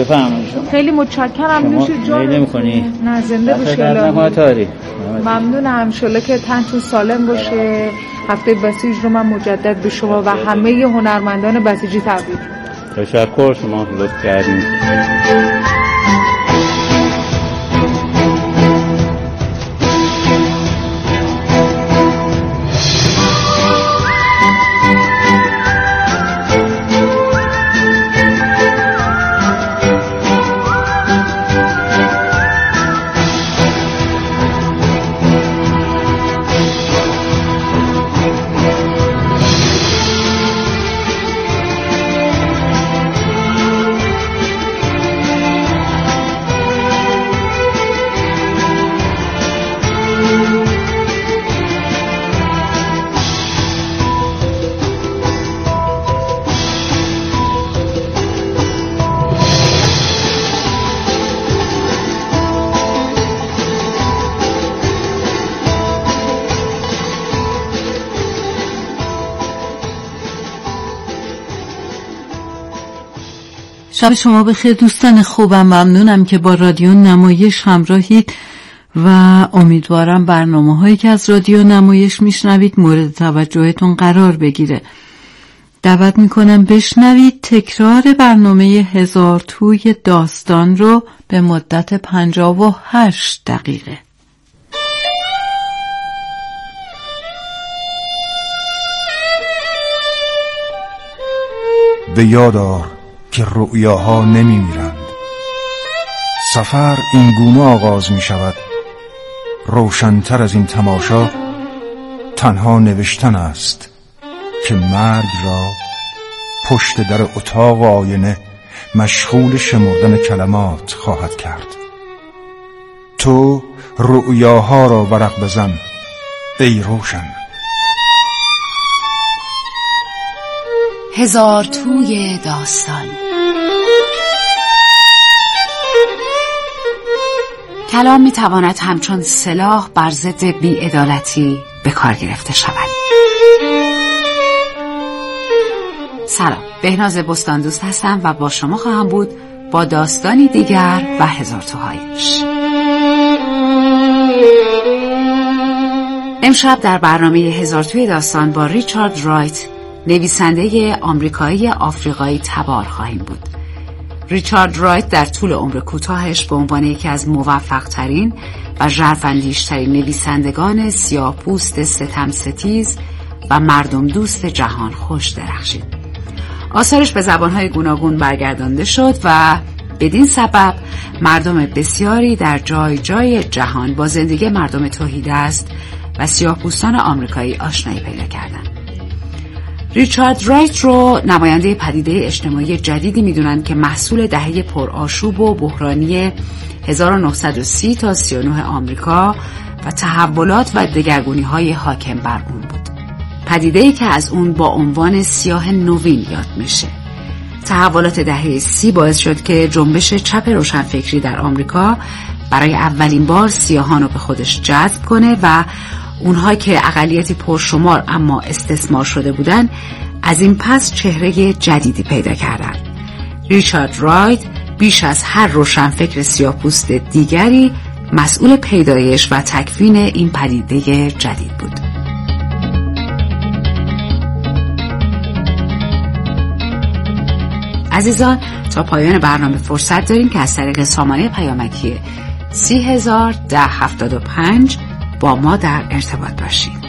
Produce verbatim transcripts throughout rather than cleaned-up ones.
بفرمایید. خیلی متشکرم. نوش جان. میل می‌کنی؟ نه زنده باشی الهی. ممنونم. انشالله که تنتون سالم باشه. هفته بسیج رو من مجدد به شما و همه هنرمندان بسیجی تبریک. تشکر، شما لطف کردین. شب شما بخیر دوستان خوبم. ممنونم که با رادیو نمایش همراهید و امیدوارم برنامه هایی که از رادیو نمایش میشنوید مورد توجهتون قرار بگیره. دعوت میکنم بشنوید تکرار برنامه هزار توی داستان رو به مدت پنجاه و هشت دقیقه. به یاد آر که رؤیاها نمی میرند. سفر این گونه آغاز می شود. روشن‌تر از این تماشا تنها نوشتن است که مرگ را پشت در اتاق و آینه مشغول شمردن کلمات خواهد کرد. تو رؤیاها را ورق بزن ای روشن. هزار توی داستان. کلام می تواند همچون سلاح بر ضد بی‌عدالتی به کار گرفته شود. سلام، بهناز بستان دوست هستم و با شما خواهم بود با داستانی دیگر و هزار توهایش. امشب در برنامه هزار توی داستان با ریچارد رایت، نویسنده آمریکایی آفریقایی تبار خواهیم بود. ریچارد رایت در طول عمر کوتاهش به عنوان یکی از موفق‌ترین و ژرف‌اندیش‌ترین نویسندگان سیاه‌پوست ستم‌ستیز و مردم دوست جهان خوش درخشید. آثارش به زبان‌های گوناگون برگردانده شد و بدین سبب مردم بسیاری در جای جای جهان با زندگی مردم توحیدست و سیاه‌پوستان آمریکایی آشنایی پیدا کردند. ریچارد رایت رو نماینده پدیده اجتماعی جدیدی میدونن که محصول دهه پرآشوب و بحرانی هزار و نهصد و سی تا سی و نه آمریکا و تحولات و دگرگونی‌های حاکم بر اون بود. پدیده‌ای که از اون با عنوان سیاه نوین یاد میشه. تحولات دهه سی باعث شد که جنبش چپ روشنفکری در آمریکا برای اولین بار سیاهان رو به خودش جذب کنه و اونها که اقلیتی پرشمار اما استثمار شده بودن از این پس چهره جدیدی پیدا کردند. ریچارد رایت بیش از هر روشنفکر سیاه‌پوست دیگری مسئول پیدایش و تکوین این پدیده جدید بود. عزیزان، تا پایان برنامه فرصت داریم که از طریق سامانه پیامکی سی هزار ده هفتاد و پنج با ما در ارتباط باشید.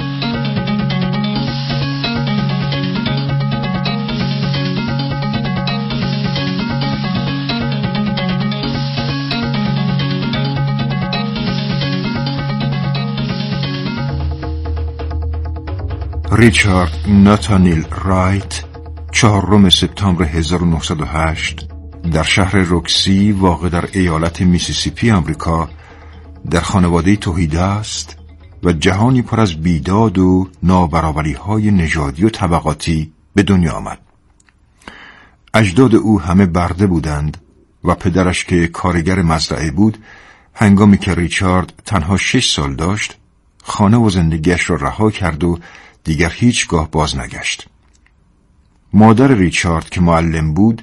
ریچارد ناتانیل رایت چهارم سپتامبر هزار و نهصد و هشت در شهر روکسی واقع در ایالت میسیسیپی آمریکا در خانواده توحیده است و جهانی پر از بیداد و نابرابری‌های نژادی و طبقاتی به دنیا آمد. اجداد او همه برده بودند و پدرش که کارگر مزرعه بود هنگامی که ریچارد تنها شش سال داشت خانه و زندگیش را رها کرد و دیگر هیچگاه باز نگشت. مادر ریچارد که معلم بود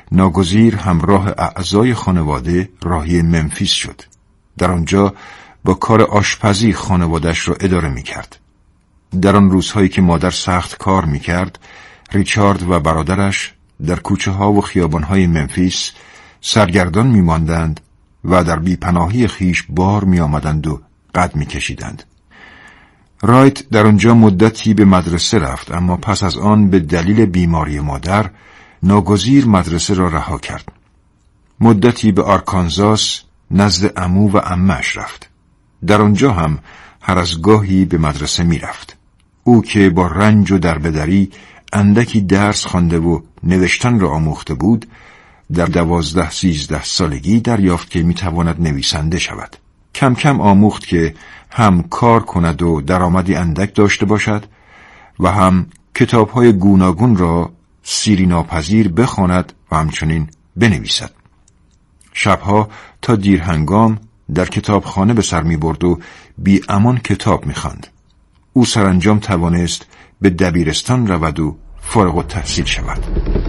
ناگزیر همراه اعضای خانواده راهی منفیس شد. در آنجا با کار آشپزی خانوادش را اداره می کرد. در آن روزهایی که مادر سخت کار می کرد، ریچارد و برادرش در کوچه ها و خیابان های منفیس سرگردان می ماندند و در بیپناهی خیش بار می آمدند و قد می کشیدند. رایت در آنجا مدتی به مدرسه رفت، اما پس از آن به دلیل بیماری مادر ناگزیر مدرسه را رها کرد. مدتی به آرکانزاس نزد عمو و عمه‌اش رفت. در آنجا هم هر از گاهی به مدرسه می رفت. او که با رنج و دربدری اندکی درس خوانده و نوشتن را آموخته بود، در دوازده سیزده سالگی دریافت که می تواند نویسنده شود. کم کم آموخت که هم کار کند و درآمدی اندک داشته باشد و هم کتاب‌های گوناگون را سیری ناپذیر بخواند و همچنین بنویسد. شبها تا دیر هنگام در کتابخانه به سر می برد و بی امان کتاب می خواند. او سرانجام توانست به دبیرستان رود و فارغ التحصیل شود.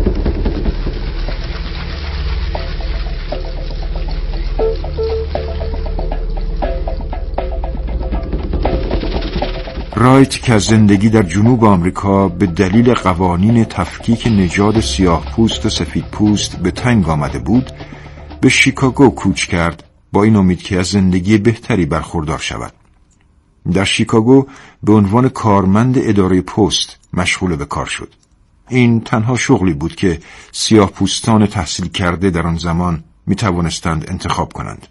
رایت که از زندگی در جنوب آمریکا به دلیل قوانین تفکیک نژاد سیاه پوست و سفید پوست به تنگ آمده بود، به شیکاگو کوچ کرد با این امید که از زندگی بهتری برخوردار شود. در شیکاگو به عنوان کارمند اداره پست مشغول به کار شد. این تنها شغلی بود که سیاه پوستان تحصیل کرده در آن زمان می توانستند انتخاب کنند.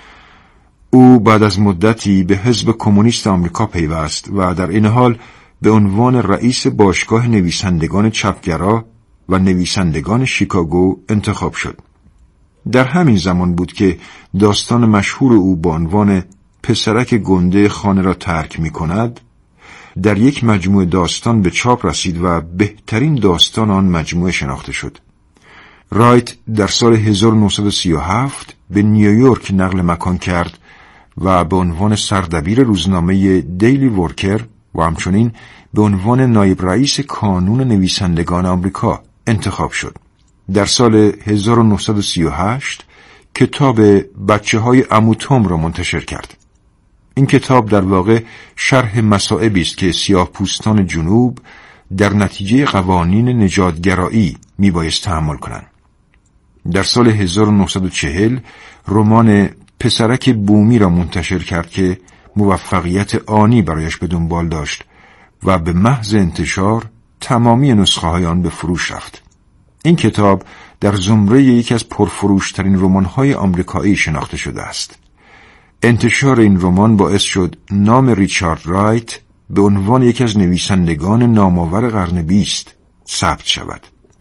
او بعد از مدتی به حزب کمونیست آمریکا پیوست و در این حال به عنوان رئیس باشگاه نویسندگان چپگرا و نویسندگان شیکاگو انتخاب شد. در همین زمان بود که داستان مشهور او با عنوان پسرک گنده خانه را ترک می کند در یک مجموعه داستان به چاپ رسید و بهترین داستان آن مجموعه شناخته شد. رایت در سال هزار و نهصد و سی و هفت به نیویورک نقل مکان کرد و به عنوان سردبیر روزنامه دیلی ورکر و همچنین به عنوان نایب رئیس کانون نویسندگان آمریکا انتخاب شد. در سال هزار و نهصد و سی و هشت کتاب بچه های عمو توم را منتشر کرد. این کتاب در واقع شرح مصائبی است که سیاه پوستان جنوب در نتیجه قوانین نژادگرایی میبایست تحمل کنند. در سال هزار و نهصد و چهل رمان پسرک بومی را منتشر کرد که موفقیت آنی برایش به دنبال داشت و به محض انتشار تمامی نسخه های آن به فروش رفت. این کتاب در زمره یکی از پرفروشترین رمان‌های آمریکایی شناخته شده است. انتشار این رمان باعث شد نام ریچارد رایت به عنوان یکی از نویسندگان نامآور قرن بیست ثبت شود.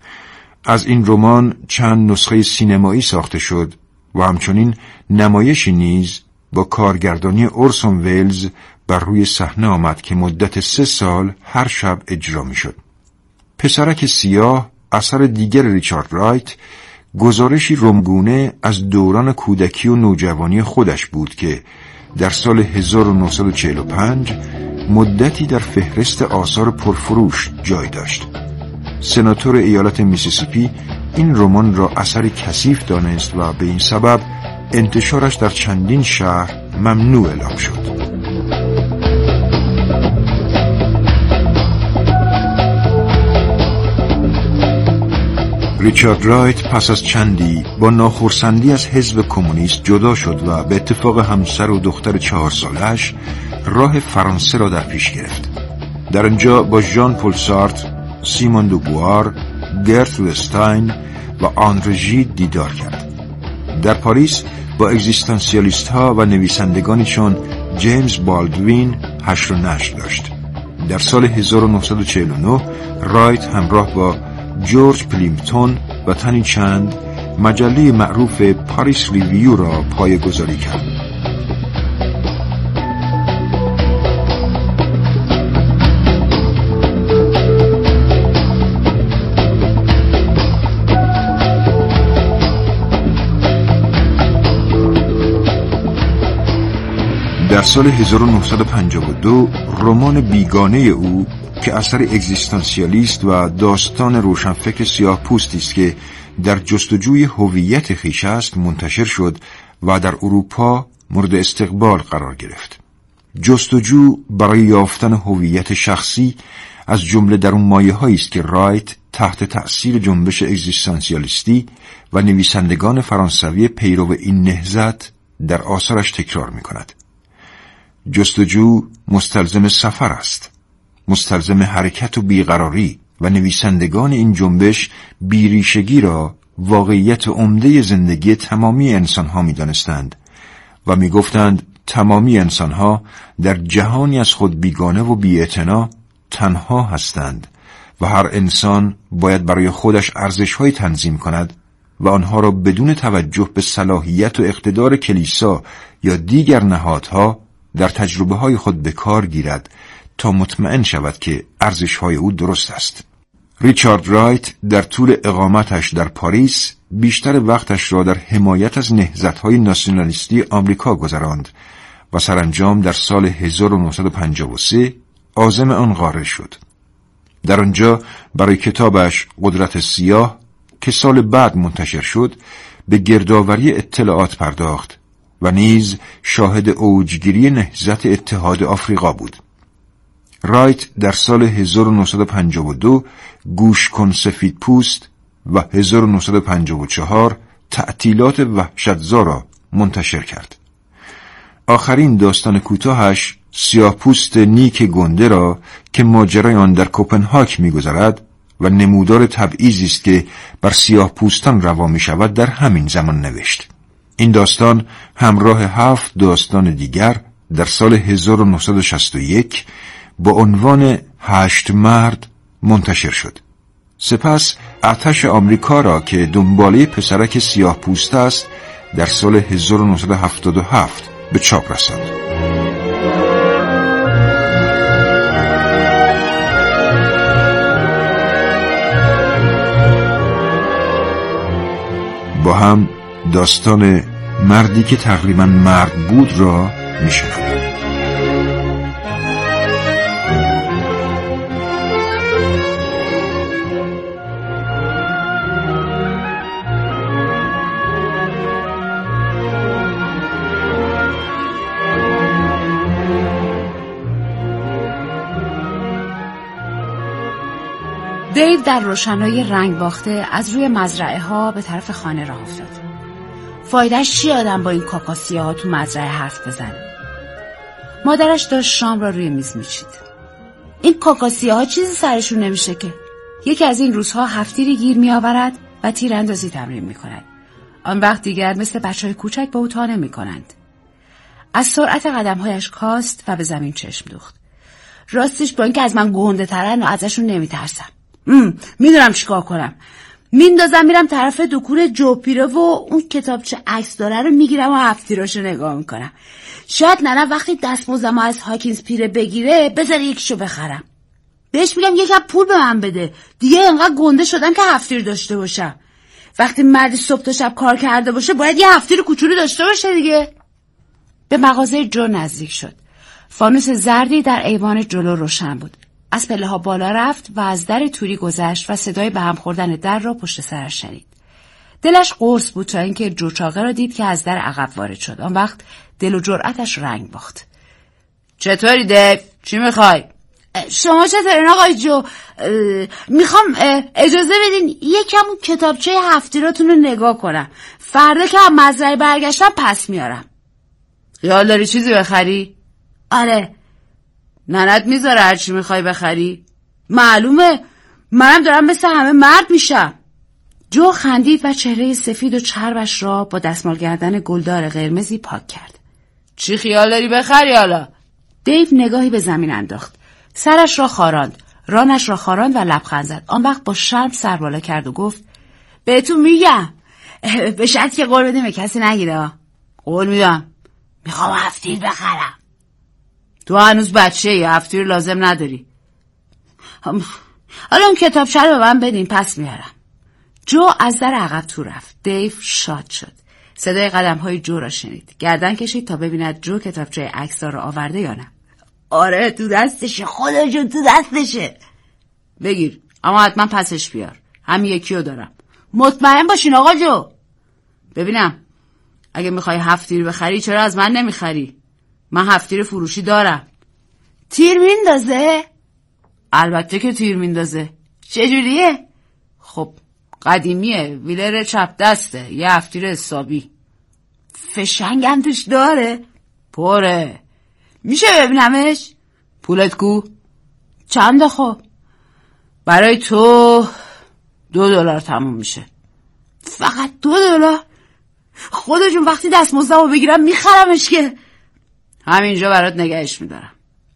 از این رمان چند نسخه سینمایی ساخته شد و همچنین نمایشی نیز با کارگردانی اورسون ویلز بر روی صحنه آمد که مدت سه سال هر شب اجرا می شد. پسرک سیاه، اثر دیگر ریچارد رایت، گزارشی رمگونه از دوران کودکی و نوجوانی خودش بود که در سال هزار و نهصد و چهل و پنج مدتی در فهرست آثار پرفروش جای داشت. سناتور ایالت میسیسیپی این رمان را اثری کثیف دانست و به این سبب انتشارش در چندین شهر ممنوع اعلام شد. ریچارد رایت پس از چندی با ناخرسندی از حزب کمونیست جدا شد و به اتفاق همسر و دختر چهار سالش راه فرانسه را در پیش گرفت. در آنجا با ژان پل سارتر، سیمون دوبوار، گرت وستاین و آندره ژید دیدار کرد. در پاریس با اگزیستانسیالیست ها و نویسندگانی چون جیمز بالدوین حشر و نشر داشت. در سال هزار و نهصد و چهل و نه رایت همراه با جورج پلیمپتون و تنی چند مجله معروف پاریس ریویو را پایه‌گذاری کرد. در سال هزار و نهصد و پنجاه و دو رمان بیگانه او که اثر اگزیستانسیالیست و داستان روشنفکر سیاه پوستی است که در جستجوی هویت خویش است منتشر شد و در اروپا مورد استقبال قرار گرفت. جستجو برای یافتن هویت شخصی از جمله در اون مایه‌هایی است که رایت تحت تأثیر جنبش اگزیستانسیالیستی و نویسندگان فرانسوی پیرو این نهضت در آثارش تکرار می‌کند. جستجو مستلزم سفر است، مستلزم حرکت و بیقراری، و نویسندگان این جنبش بیریشگی را واقعیت عمده زندگی تمامی انسان‌ها می‌دانستند و می‌گفتند تمامی انسان‌ها در جهانی از خود بیگانه و بی‌اعتنا تنها هستند و هر انسان باید برای خودش ارزش‌های تنظیم کند و آنها را بدون توجه به صلاحیت و اقتدار کلیسا یا دیگر نهادها در تجربه‌های خود به کار گیرد تا مطمئن شود که ارزش‌های او درست است. ریچارد رایت در طول اقامتش در پاریس بیشتر وقتش را در حمایت از نهضت‌های ناسیونالیستی آمریکا گذراند و سرانجام در سال هزار و نهصد و پنجاه و سه عازم آن قاره شد. در آنجا برای کتابش قدرت سیاه که سال بعد منتشر شد به گردآوری اطلاعات پرداخت و نیز شاهد اوجگیری نهضت اتحاد آفریقا بود. رایت در سال هزار و نهصد و پنجاه و دو گوش کن سفید پوست و هزار و نهصد و پنجاه و چهار تعطیلات وحشتزا را منتشر کرد. آخرین داستان کوتاهش سیاه پوست نیک گنده را که ماجرای آن در کوپنهاگ می‌گذرد و نمودار تبعیضی است که بر سیاه پوستان روا می‌شود در همین زمان نوشت. این داستان همراه هفت داستان دیگر در سال هزار و نهصد و شصت و یک با عنوان هشت مرد منتشر شد. سپس آتش آمریکا را که دنباله پسرک سیاه پوست است در سال هزار و نهصد و هفتاد و هفت به چاپ رساند. با هم داستان مردی که تقریبا مرد بود را میشنویم. دیو در روشنایی رنگ باخته از روی مزرعه ها به طرف خانه راه افتاد. فایدهش چی آدم با این کاکاسیه ها تو مزرعه حرف بزنه؟ مادرش داشت شام را روی میز میچید. این کاکاسیه ها چیزی سرشون نمیشه که. یکی از این روزها هفتیری گیر میآورد و تیراندازی تمرین میکند. آن وقت دیگر مثل بچهای کوچک به او تا نمیکنند. از سرعت قدمهایش کاست و به زمین چشم دوخت. راستش با اینکه از من گنده ترن و ازشون نمیترسم. میدونم چیکار کنم. میندازم میرم طرف دکون جوپیره و اون کتابچه عکس داره رو میگیرم و هفتیراشو نگاه میکنم. شاید ننه وقتی دستمزدمو از هاکینز پیره بگیره بذاره یکیشو بخرم. بهش میگم یکم پول به من بده. دیگه انقدر گنده شدم که هفتیر داشته باشم. وقتی مردی صبح تا شب کار کرده باشه باید یه هفتیر کوچولو داشته باشه دیگه. به مغازه جو نزدیک شد. فانوس زردی در ایوان جلو روشن بود. از پله ها بالا رفت و از در توری گذشت و صدای به هم خوردن در را پشت سرش شنید. دلش قرص بود تا اینکه جو چاقه را دید که از در عقب وارد شد. آن وقت دل و جرأتش رنگ باخت. چطوری دیو؟ چی میخوای؟ شما چطورین آقای جو؟ میخوام اجازه بدین یکم اون کتابچه هفتیراتون رو نگاه کنم. فردا که هم مزرعه برگشتم پس میارم. خیال داری چیزی بخری؟ آره. ننت میذاره هرچی میخوای بخری؟ معلومه، منم دارم مثل همه مرد میشم. جو خندید و چهره سفید و چربش را با دستمال گردن گلدار قرمزی پاک کرد. چی خیال داری بخری حالا؟ دیو نگاهی به زمین انداخت. سرش را خاراند، رانش را خاراند و لبخند زد. آن وقت با شرم سر بالا کرد و گفت بهتون میگم به شرط که قول بدیم به کسی نگیره. قول میدم. میخوام هفتیر بخرم. تو هنوز بچه یه هفتیر لازم نداری. حالا اون کتابچه رو به من بدین پس میارم. جو از در عقب تو رفت. دیو شاد شد. صدای قدم های جو را شنید. گردن کشید تا ببیند جو کتابچه عکس‌ها رو آورده یا نه. آره تو دستشه، خدا جون تو دستشه. بگیر، اما حتما پسش بیار. هم یکی رو دارم. مطمئن باشین آقا جو. ببینم اگه میخوای هفت تیر بخری چرا از من نمیخری؟ من هفت تیر فروشی دارم. تیر میندازه؟ البته که تیر میندازه. چجوریه؟ خب قدیمیه، ویلر چپ دسته، یه هفت تیر حسابی. فشنگ هم توش داره؟ پره. میشه ببینمش؟ پولت کو؟ چنده خب؟ برای تو دو دلار تموم میشه. فقط دو دلار؟ خدا جون وقتی دستمزدمو بگیرم میخرمش که. همینجا برات نگهش میدارم.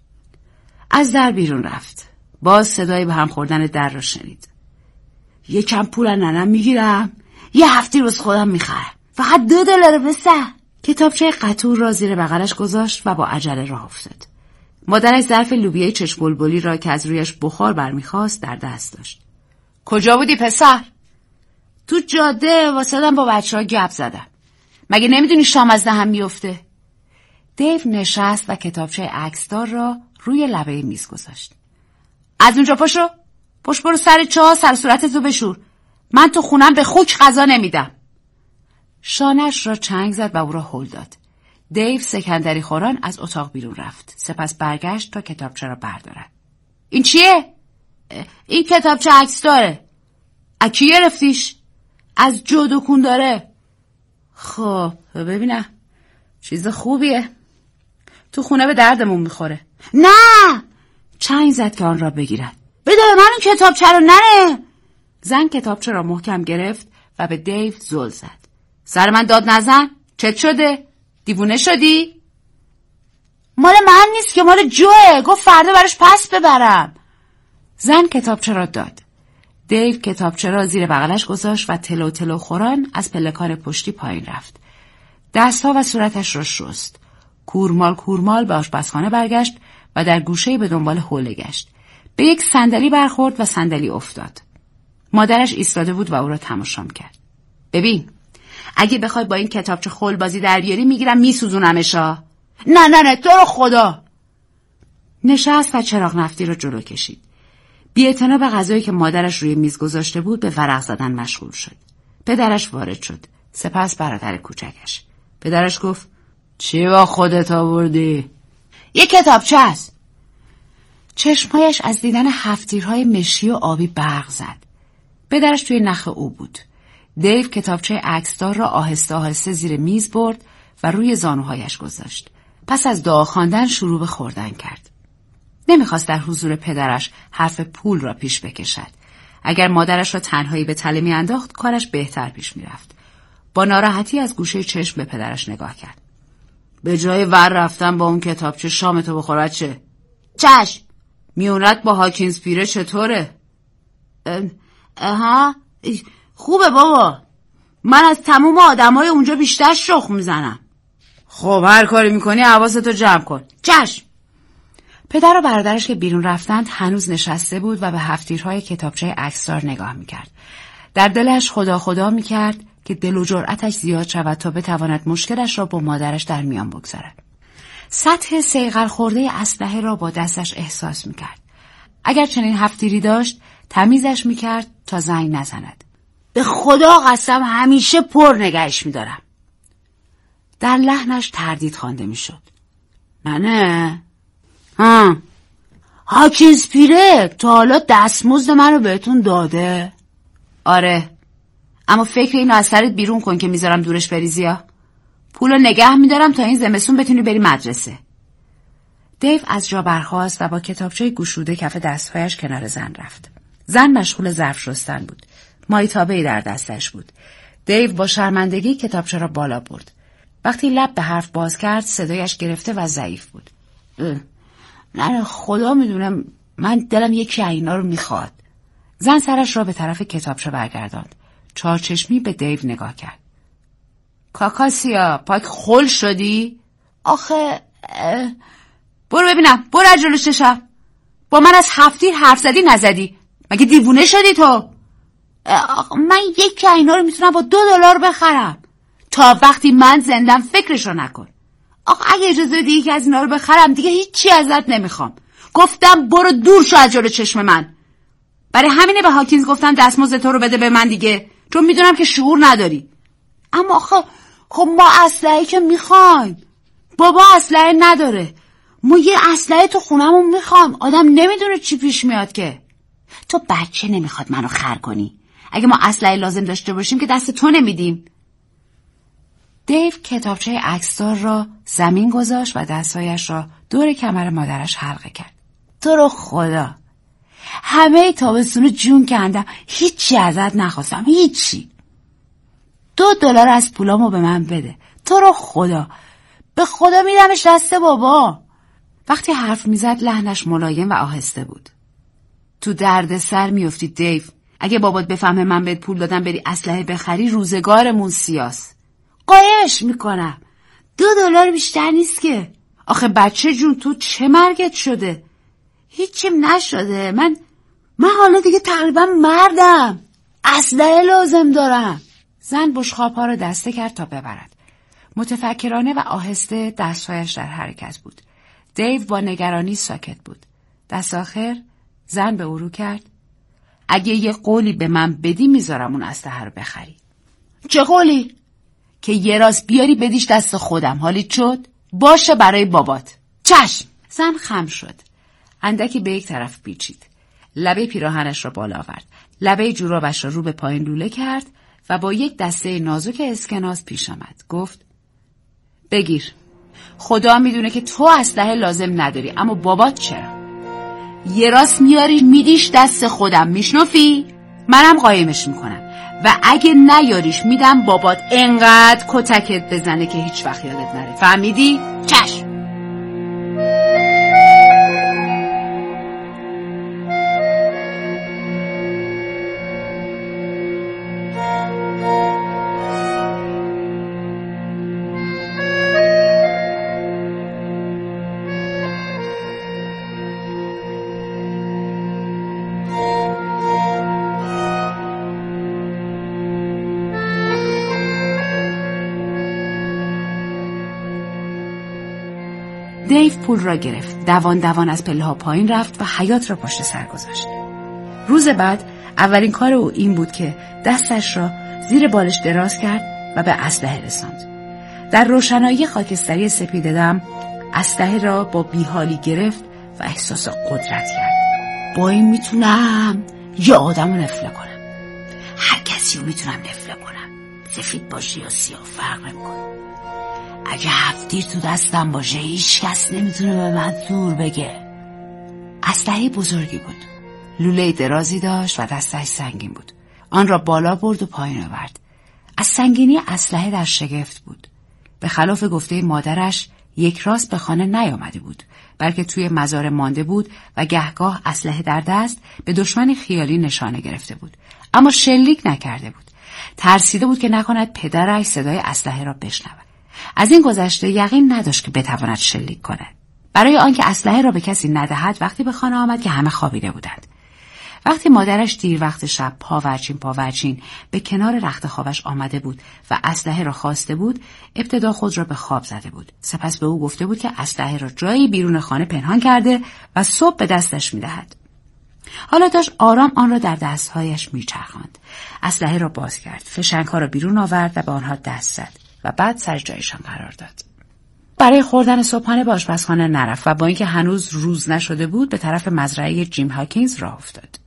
از در بیرون رفت. باز صدای به هم خوردن در را شنید. یکم پول از ننم میگیرم، یه هفتی روز خودم میخرم. فقط دو دلار بسه. کتابچه قطور را زیر بغلش گذاشت و با عجله راه افتاد. مادرش ظرف لوبیای چشم بلبلی را که از رویش بخار برمیخواست در دست داشت. کجا بودی پسر؟ تو جاده واسدم با بچه ها گپ زدم. مگه نمیدونی شام از دهن میفته؟ دیو نشست و کتابچه عکسدار را روی لبه میز گذاشت. از اونجا پاشو، پشت برو سر چاه، سر صورتتو بشور. من تو خونم به خوک غذا نمیدم. شانش را چنگ زد و او را هل داد. دیو سکندری خوران از اتاق بیرون رفت. سپس برگشت تا کتابچه را بردارد. این چیه؟ این کتابچه عکسداره. از کی گرفتیش؟ از جو دکون داره. خب ببینم چیز خوبیه. تو خونه به دردمون میخوره. نه! چنگ زد که آن را بگیرد. بده به من اون کتابچه رو نره. زن کتابچه را محکم گرفت و به دیو زل زد. سر من داد نزن. چت شده؟ دیوونه شدی؟ مال من نیست که مال جوه. گفت فردا براش پس ببرم. زن کتابچه را داد. دیو کتابچه را زیر بغلش گذاشت و تلو تلو خوران از پلکان پشتی پایین رفت. دستها و صورتش را شست. کورمال کورمال به آشپزخانه برگشت و در گوشه‌ای به دنبال حوله گشت. به یک صندلی برخورد و صندلی افتاد. مادرش ایستاده بود و او را تماشا کرد. ببین، اگه بخوای با این کتابچه خول بازی در بیاری میگیرم میسوزونمشا. نه نه نه تو رو خدا. نشست و چراغ نفتی را جلو کشید. بی‌اعتنا به غذایی که مادرش روی میز گذاشته بود به ورق زدن مشغول شد. پدرش وارد شد. سپس برادر کوچکش. پدرش گفت چی با خودت آوردی؟ یه کتابچه است. چشمهایش از دیدن هفت‌تیرهای مشکی و آبی برق زد. پدرش توی نخ او بود. دیو کتابچه عکسدار را آهسته آهسته زیر میز برد و روی زانوهایش گذاشت. پس از دعا خواندن شروع به خوردن کرد. نمیخواست در حضور پدرش حرف پول را پیش بکشد. اگر مادرش را تنهایی به تله میانداخت کارش بهتر پیش میرفت. با ناراحتی از گوشه چشم به پدرش نگاه کرد. به جای ور رفتن با اون کتابچه شامتو بخورد چه؟ چشم. میونت با هاکینز پیره چطوره؟ اها خوبه بابا. من از تموم آدمای اونجا بیشتر شخ میزنم. خب هر کاری میکنی حواستو جمع کن. چشم. پدر و برادرش که بیرون رفتند هنوز نشسته بود و به هفت‌تیرهای کتابچه عکسدار نگاه میکرد. در دلش خدا خدا میکرد که دل و جرأتش زیاد شود تا بتواند مشکلش را با مادرش در میان بگذارد. سطح صیقل خورده اسلحه را با دستش احساس میکرد. اگر چنین هفت‌تیری داشت تمیزش میکرد تا زنگ نزند. به خدا قسم همیشه پر نگهش میدارم. در لحنش تردید خوانده میشد. نه نه ها هاکینز پیره تا حالا دستمزد منو بهتون داده؟ آره، اما فکر اینو از سرت بیرون کن که میذارم دورش بریزی ها. پولو نگه میدارم تا این زمستون بتونی بری مدرسه. دیو از جا برخاست و با کتابچه گشوده کف دستهایش کنار زن رفت. زن مشغول ظرف شستن بود. مایتابه‌ای در دستش بود. دیو با شرمندگی کتابچه را بالا برد. وقتی لب به حرف باز کرد صدایش گرفته و ضعیف بود. نه خدا میدونم من دلم یکی اینا رو میخواد. زن سرش را به طرف کتابچه برگرداند. چارچشمی به دیو نگاه کرد. کاکاسیا پاک خل شدی؟ آخه برو ببینم، برو از جلو چشم. با من از هفت‌تیر حرف زدی نزدی؟ مگه دیوونه شدی تو؟ من یکی اینا رو میتونم با دو دلار بخرم. تا وقتی من زندم فکرشو نکن. آخه اگه اجازه بدی یکی از اینا رو بخرم دیگه هیچی ازت نمیخوام. گفتم برو دور شو از جلو چشم من. برای همینه به هاکینز گفتم دستمزد تو رو بده به من دیگه. چون میدونم که شعور نداری. اما خب خب ما اسلحه که میخوایم. بابا اسلحه نداره. ما یه اسلحه تو خونمون میخوام. آدم نمیدونه چی پیش میاد که. تو بچه نمیخواد منو خر کنی. اگه ما اسلحه لازم داشته باشیم که دست تو نمیدیم. دیو کتابچه عکسدار را زمین گذاشت و دستایش را دور کمر مادرش حلقه کرد. تو رو خدا، همه تابستون جون کندم، هیچی ازت نخواستم، هیچی. دو دلار از پولامو به من بده. تو رو خدا، به خدا میدمش دست بابا. وقتی حرف میزد لحنش ملایم و آهسته بود. تو درد سر میافتی دیو. اگه بابات بفهمه من بهت پول دادم بری اسلحه بخری، روزگارمون سیاس. قایش میکنم. دو دلار بیشتر نیست که. آخه بچه جون تو چه مرگت شده؟ هیچیم نشده. من من حالا دیگه تقریبا مردم. اسلحه لازم دارم. زن بشقاب‌ها رو دسته کرد تا ببرد. متفکرانه و آهسته دستهایش در حرکت بود. دیو با نگرانی ساکت بود. دست آخر زن به او رو کرد. اگه یه قولی به من بدی میذارم اون اسلحه رو بخری. چه قولی؟ که یه راست بیاری بدیش دست خودم. حالیت شد؟ باشه برای بابات. چشم. زن خم شد. اندکی به یک طرف پیچید. لبه پیراهنش را بالا آورد. لبه جورابش را رو به پایین لوله کرد و با یک دسته نازک اسکناس پیش آمد. گفت بگیر. خدا میدونه که تو اسلحه لازم نداری، اما بابات چرا؟ یه راست میاری میدیش دست خودم. میشنفی؟ منم قایمش میکنم و اگه نیاریش میدم بابات انقدر کتکت بزنه که هیچ وقت یادت نره. فهمیدی؟ چشم. دیو پول را گرفت. دوان دوان از پله ها پایین رفت و حیاط را پشت سر گذاشت. روز بعد اولین کار او این بود که دستش را زیر بالش دراز کرد و به اسلحه رساند. در روشنایی خاکستری سپید دم اسلحه را با بیحالی گرفت و احساس قدرت کرد. با این میتونم یه آدم رو نفله کنم. هر کسی رو میتونم نفله کنم. سفید باشه یا سیاه فرق نمیکنه. اگه هفتیر تو دستم باشه هیچ کس نمیتونه به من زور بگه. اسلحه بزرگی بود. لوله درازی داشت و دستش سنگین بود. آن را بالا برد و پایین آورد. از سنگینی اسلحه در شگفت بود. به خلاف گفته مادرش یک راست به خانه نیامده بود، بلکه توی مزار مانده بود و گهگاه اسلحه در دست به دشمنی خیالی نشانه گرفته بود، اما شلیک نکرده بود. ترسیده بود که نکند پدرش صدای اسلحه را بشنود. از این گذشته یقین نداشت که بتواند شلیک کند. برای آنکه اسلحه را به کسی ندهد وقتی به خانه آمد که همه خوابیده بودند. وقتی مادرش دیر وقت شب پاورچین پاورچین به کنار رخت خوابش آمده بود و اسلحه را خواسته بود، ابتدا خود را به خواب زده بود. سپس به او گفته بود که اسلحه را جایی بیرون خانه پنهان کرده و صبح به دستش می‌دهد. حالا داشت آرام آن را در دستهایش میچرخاند. اسلحه را باز کرد، فشنگ‌ها را بیرون آورد و به آنها دست زد و بعد سر جایشان قرار داد. برای خوردن صبحانه به آشپزخانه نرفت و با اینکه هنوز روز نشده بود به طرف مزرعه جیم هاکینز راه افتاد.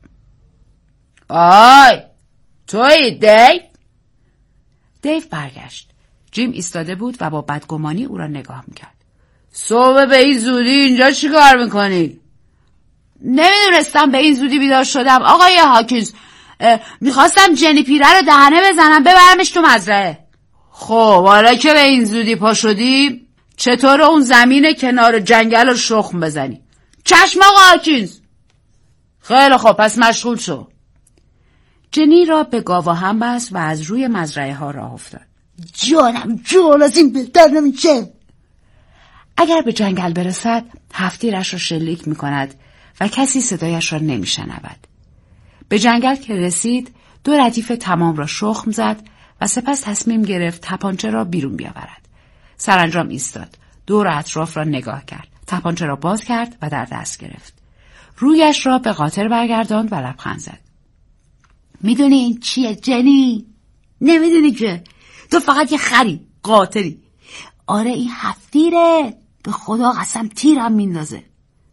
آی توی دیو؟ دیو برگشت. جیم ایستاده بود و با بدگمانی او را نگاه میکرد. صبح به این زودی اینجا چی کار میکنی؟ نمیدونستم به این زودی بیدار شدم آقای هاکینز. میخواستم جنی پیره رو دهنه بزنم ببرمش تو مزرعه. خب حالا که به این زودی پا شدی چطور اون زمین کنار جنگل رو شخم بزنی؟ چشم آقا هاکینز. خیلی خب پس مشغول شو. جنی را به گاوا هم بست و از روی مزرعه ها راه افتاد. جانم جان از این بهتر نمیشه. اگر به جنگل برسد هفتیرش را شلیک می کند و کسی صدایش را نمی شنود. به جنگل که رسید دو ردیف تمام را شخم زد و سپس تصمیم گرفت تپانچه را بیرون بیاورد. سرانجام ایستاد. دور اطراف را نگاه کرد. تپانچه را باز کرد و در دست گرفت. رویش را به قاطر برگرداند و لبخند زد. میدونی این چیه جنی؟ نمیدونی که تو فقط یه خری قاطری. آره این هفتیره، به خدا قسم تیرم میندازه.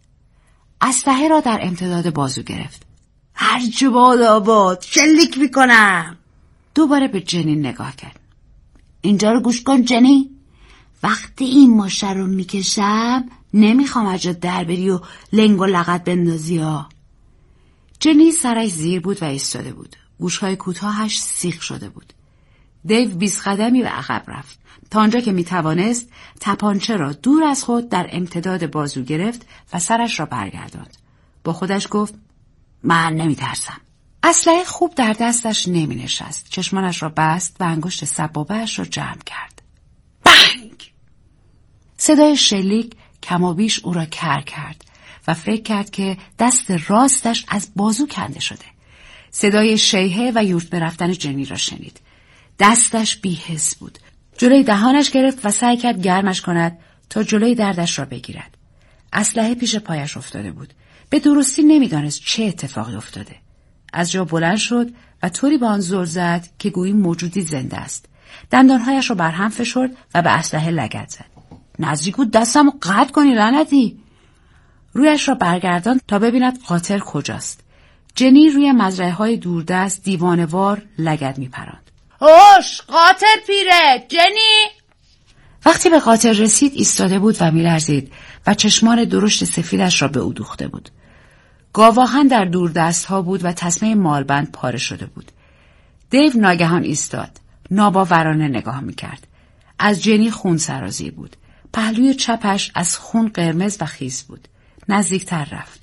اسلحه را در امتداد بازو گرفت. هر چه باد آباد شلیک میکنم. دوباره به جنین نگاه کرد. اینجا رو گوش کن جنی، وقتی این ماشه رو میکشم نمیخوام از جا در بری و لنگ و لغت بندازی ها. جنی سرش زیر بود و ایستاده بود. گوشهای کوتاهش سیخ شده بود. دیو بیست قدمی به عقب رفت تا آنجا که میتوانست تپانچه را دور از خود در امتداد بازو گرفت و سرش را برگرداند. با خودش گفت من نمیترسم. اسلحه خوب در دستش نمی نشست. چشمانش را بست و انگشت سبابه‌اش را جمع کرد. بنگ! صدای شلیک کمابیش او را کر کرد و فکر کرد که دست راستش از بازو کنده شده. صدای شیهه و یورت برفتن جنی را شنید. دستش بی‌حس بود. جلوی دهانش گرفت و سعی کرد گرمش کند تا جلوی دردش را بگیرد. اسلحه پیش پایش افتاده بود. به درستی نمیدانست چه اتفاقی افتاده. از جا بلند شد و طوری به آن زل زد که گویی موجودی زنده است. دندانهایش را بر هم فشرد و به اسلحه لگد زد. نزدیک بود دستمو قطع کنی لعنتی. رویش را برگرداند تا ببیند قاتل کجاست. جنی روی مزرعه های دوردست دیوانه‌وار لگد میپراند. هوش، قاتل پیره، جنی! وقتی به قاتل رسید ایستاده بود و میلرزید و چشمان درشت سفیدش را به او دوخته بود. گاواهن در دوردست ها بود و تسمه مالبند پاره شده بود. دیو ناگهان ایستاد. ناباورانه نگاه میکرد. از جنی خون سرازیر بود. پهلوی چپش از خون قرمز و خیس بود. نزدیکتر رفت.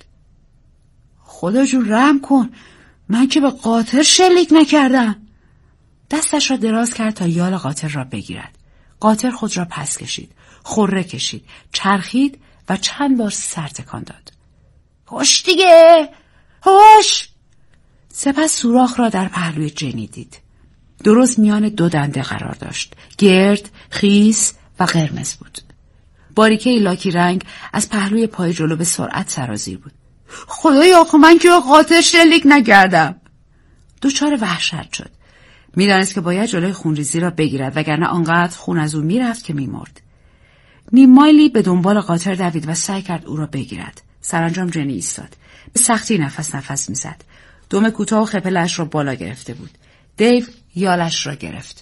خدا جون رحم کن، من که به قاتل شلیک نکردم. دستش را دراز کرد تا یال قاتل را بگیرد. قاتل خود را پس کشید، خره کشید، چرخید و چند بار سر تکان داد. هوش دیگه، هوش! سپس سوراخ را در پهلوی جنی دید. درست میان دو دنده قرار داشت. گرد، خیس و قرمز بود. باریکه لاکی رنگ از پهلوی پای جلو به سرعت سرازیر بود. خدایا آخه من که قاتل شلیک نکردم. دچار وحشت شد. میدانست که باید جلوی خونریزی را بگیرد وگرنه آنقدر خون از او میرفت که میمرد. نیم مایلی به دنبال قاتل دوید و سعی کرد او را بگیرد. سرانجام جنی ایستاد. به سختی نفس نفس میزد. دم کوتاه و خپلش را بالا گرفته بود. دیو یالش را گرفت.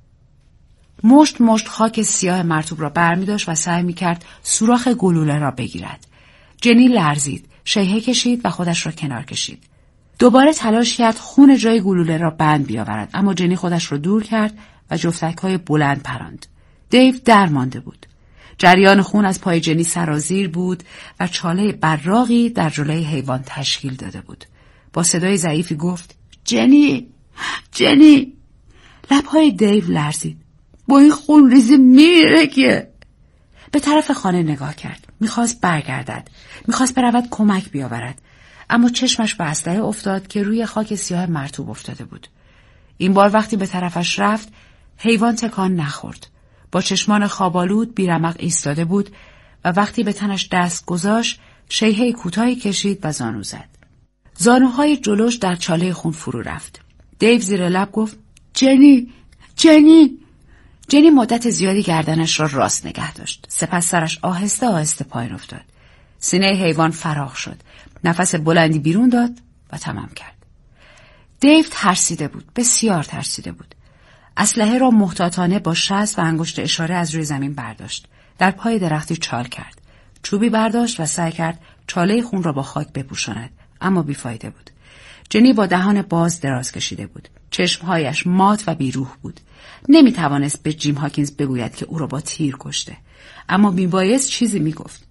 مشت مشت خاک سیاه مرطوب را برمی‌داشت و سعی می‌کرد سوراخ گلوله را بگیرد. جنی لرزید، شیهه کشید و خودش را کنار کشید. دوباره تلاش کرد خون جای گلوله را بند بیاورد، اما جنی خودش را دور کرد و جفتک‌های بلند پراند. دیو درمانده بود. جریان خون از پای جنی سرازیر بود و چاله براقی در جلوی حیوان تشکیل داده بود. با صدای ضعیفی گفت: جنی، جنی. لب‌های دیو لرزید. با این خون ریزی میره که. به طرف خانه نگاه کرد. میخواست برگردد. میخواست برود کمک بیاورد. اما چشمش به اسلحه افتاد که روی خاک سیاه مرطوب افتاده بود. این بار وقتی به طرفش رفت، حیوان تکان نخورد. با چشمان خوابالود بیرمق ایستاده بود و وقتی به تنش دست گذاشت، شیهه کوتاهی کشید و زانو زد. زانوهای جلوش در چاله خون فرو رفت. دیو زیر لب گفت: جنی، جنی. جنی مدت زیادی گردنش را راست نگه داشت. سپس سرش آهسته آهسته پایین افتاد. سینه حیوان فراخ شد. نفس بلندی بیرون داد و تمام کرد. دیو ترسیده بود. بسیار ترسیده بود. اسلحه را محتاطانه با شست و انگشت اشاره از روی زمین برداشت. در پای درختی چال کرد. چوبی برداشت و سعی کرد چاله خون را با خاک بپوشاند، اما بیفایده بود. جنی با دهان باز دراز کشیده بود. چشمهایش مات و بیروح بود. نمی توانست به جیم هاکینز بگوید که او را با تیر کشته، اما میبایست چیزی میگفت.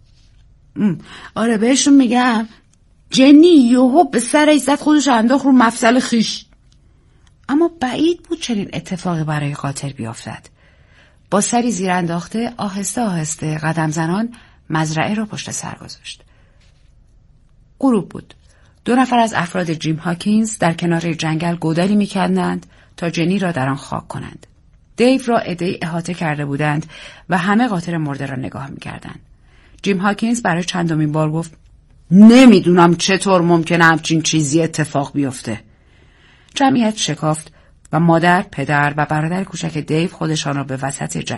آره بهشون میگم. جنی یهو به سرش زد، خودش انداخت رو مفصل خیش. اما بعید بود چنین اتفاقی برای قاتل بیافتد. با سری زیر انداخته آهسته آهسته قدم زنان مزرعه را پشت سر گذاشت. غروب بود. دو نفر از افراد جیم هاکینز در کنار جنگل گودالی می‌کندند تا جنی را در آن خاک کنند. دیو را عده‌ای احاطه کرده بودند و همه قاتل مرده را نگاه می‌کردند. جیم هاکینز برای چندمین بار گفت: نمیدونم چطور ممکنه همچین چیزی اتفاق بیفته. جمعیت شکافت: و مادر، پدر و برادر کوچک دیو خودشان را به وسط جنگ